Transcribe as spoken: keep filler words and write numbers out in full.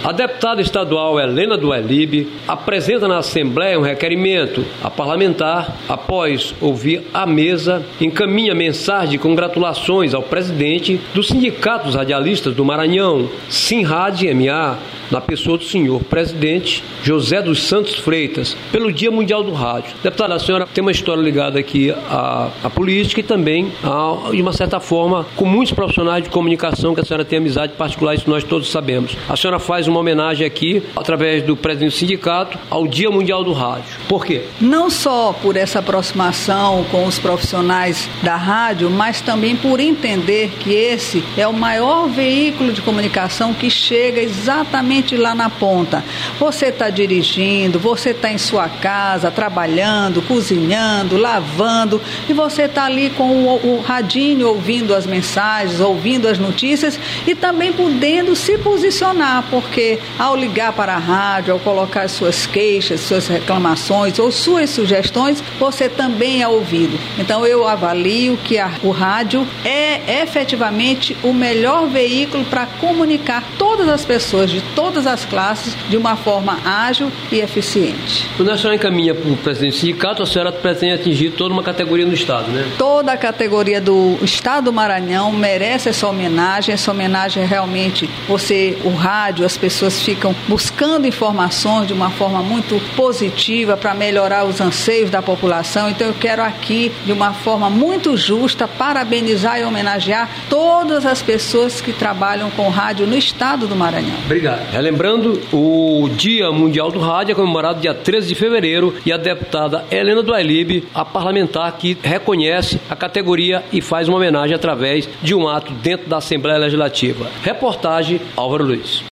A deputada estadual Helena do Ailib apresenta na Assembleia um requerimento a parlamentar, após ouvir a mesa, encaminha mensagem de congratulações ao presidente do Sindicato dos Radialistas do Maranhão, Sinrad M A, na pessoa do senhor presidente José dos Santos Freitas, pelo Dia Mundial do Rádio. Deputada, a senhora tem uma história ligada aqui à, à política e também, a, de uma certa forma, com muitos profissionais de comunicação que a senhora tem amizade particular, isso nós todos sabemos. A senhora faz uma homenagem aqui, através do presidente do sindicato, ao Dia Mundial do Rádio. Por quê? Não só por essa aproximação com os profissionais da rádio, mas também por entender que esse é o maior veículo de comunicação que chega exatamente lá na ponta. Você está dirigindo, você está em sua casa, trabalhando, cozinhando, lavando, e você está ali com o, o radinho ouvindo as mensagens, ouvindo as notícias e também podendo se posicionar, porque ao ligar para a rádio, ao colocar as suas queixas, suas reclamações ou suas sugestões, você também é ouvido. Então eu avalio que a, o rádio é efetivamente o melhor veículo para comunicar todas as pessoas de todas todas as classes de uma forma ágil e eficiente. Quando a senhora encaminha para o presidente do sindicato, a senhora pretende atingir toda uma categoria no Estado, né? Toda a categoria do Estado do Maranhão merece essa homenagem. Essa homenagem é realmente você, o rádio, as pessoas ficam buscando informações de uma forma muito positiva para melhorar os anseios da população. Então eu quero aqui, de uma forma muito justa, parabenizar e homenagear todas as pessoas que trabalham com rádio no Estado do Maranhão. Obrigado. Relembrando, o Dia Mundial do Rádio é comemorado dia treze de fevereiro e a deputada Helena do Ailib, a parlamentar que reconhece a categoria e faz uma homenagem através de um ato dentro da Assembleia Legislativa. Reportagem Álvaro Luiz.